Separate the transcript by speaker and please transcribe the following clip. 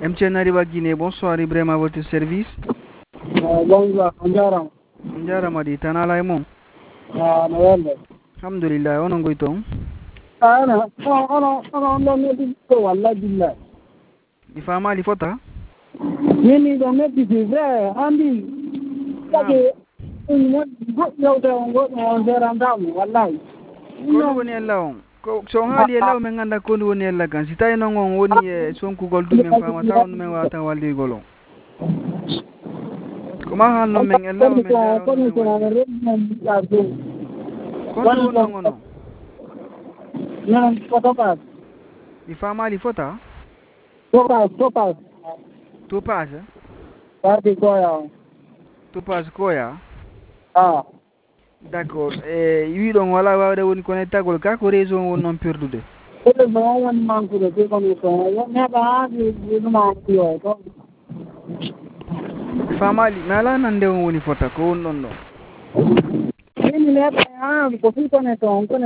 Speaker 1: MTN arriva Guinée, bonsoir Ibrahim à votre service.
Speaker 2: Bonsoir, Njaram.
Speaker 1: Njaram di tanala e mom.
Speaker 2: Nawelle.
Speaker 1: Alhamdulillah, onon goyton.
Speaker 2: Ono ndo meti ko walla billah.
Speaker 1: Di fama li fota?
Speaker 2: Nini ndo meti c'est vrai, andi. Kake yawde on goɗɗo on serantamo wallahi.
Speaker 1: Kono woni ella on. Ko so haali ella men ganda kono woni ella kan si tawi non on woni e sonkugol dum men fama taw men wata walligol on. Koma halno men ella men kono won non ono.
Speaker 2: Non, fotopas.
Speaker 1: Di fama li fota?
Speaker 2: Topas.
Speaker 1: Topaz?
Speaker 2: Parti koya.
Speaker 1: Topaz koya?
Speaker 2: Ah.
Speaker 1: D'accord. Wiɗon wala wawde woni connectagol ka ko réseau on won non perdude.
Speaker 2: Ele não é manco de ter condição. Eu me agarro no manco.
Speaker 1: Famali mala nande on woni fota ko won non no.
Speaker 2: Ele me agarra, porque condição.